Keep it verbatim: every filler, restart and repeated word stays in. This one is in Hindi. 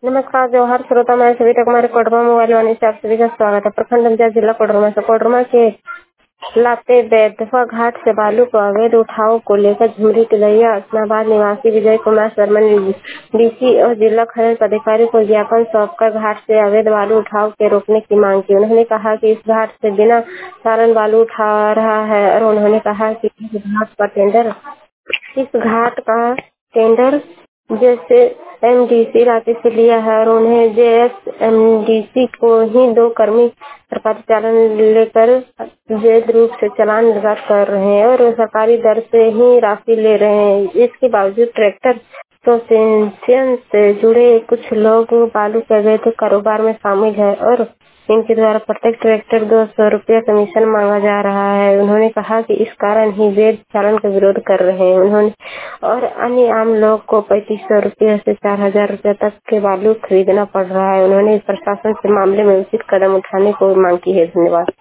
नमस्कार जवाहर श्रोता मैं सभी कुमारी कोडरमा मोबाइल वाणी से आप सभी का स्वागत है। प्रखंड अंजाद जिला कोडरमा से कोडरमा के लाते बेतवा घाट से बालू को अवैध उठाव को लेकर झुमरी तिलैया अस्नाबाद निवासी विजय कुमार शर्मा ने डीसी और जिला खनन अधिकारी को ज्ञापन सौंपकर घाट से अवैध बालू उठाव के रोकने की मांग की। उन्होंने कहा कि इस घाट से बिना कारण बालू उठा रहा है और उन्होंने कहा कि इस घाट का टेंडर इस घाट का टेंडर जैसे एमडीसी रांची से लिया है और उन्हें जेएसएमडीसी को ही दो कर्मी सरकारी चालान लेकर अवैध रूप से चालान निर्गत कर रहे हैं और सरकारी दर से ही राशि ले रहे हैं। इसके बावजूद ट्रैक्टर एसोसिएशन से जुड़े कुछ लोग बालू के अवैध कारोबार में शामिल है और इनके द्वारा प्रत्येक ट्रैक्टर दो सौ रुपया कमीशन मांगा जा रहा है। उन्होंने कहा कि इस कारण ही वैध चालन का विरोध कर रहे हैं। उन्होंने और अन्य आम लोग को पैंतीस सौ रुपये से चार हजार रुपये तक के बालू खरीदना पड़ रहा है। उन्होंने प्रशासन से मामले में उचित कदम उठाने को मांग की है। धन्यवाद।